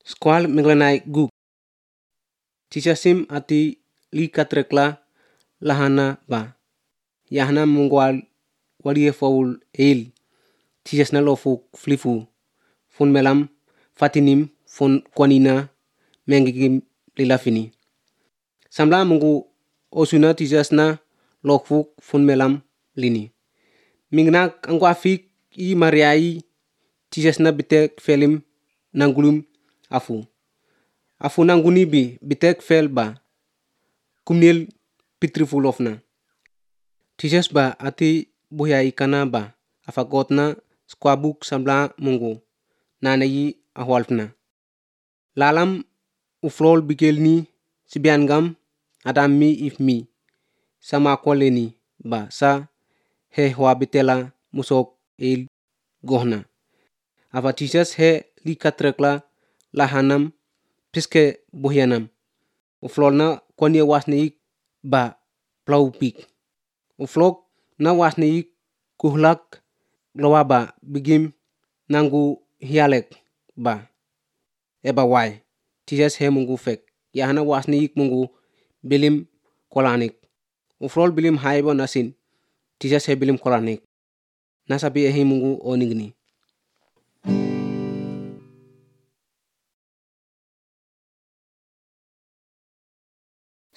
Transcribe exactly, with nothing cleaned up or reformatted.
Squal menglenai guk. Tisasim ati li katrekla lahana ba. Yahna mungwal walie faul eil. Tisas na lofu flifu. Fun melam fatinim fun kwanina mengigim lilafini. Samla mungu osuna tisas na lofu fun melam lini. Mingnak angwafik i mariai tisas na bitek felim nanggulum afu. Afu nangguni bi bitek fel ba. Kumnil pitrifulofna. Tisas ba ati buya ikana ba. Afagotna squabuk samla mungu. Nanayi ahwalfna. Lalam uflol bikelni sibiangam adami ifmi. Sama kwaleni ba sa he huabitela musok il gohna. Afa tisas he likatrekla lahanam piske buhyanam. Uflol na kwanya wasni ba plaupik. Uflok na wasni kuhlak glawaba bigim nangu hialek ba. Eba wai. Tisas he mungu fek. Yahana wasni mungu bilim kolanik. Uflol bilim haibo nasin. Tisas he bilim kolanik. Nasabi ehi mungu onigni.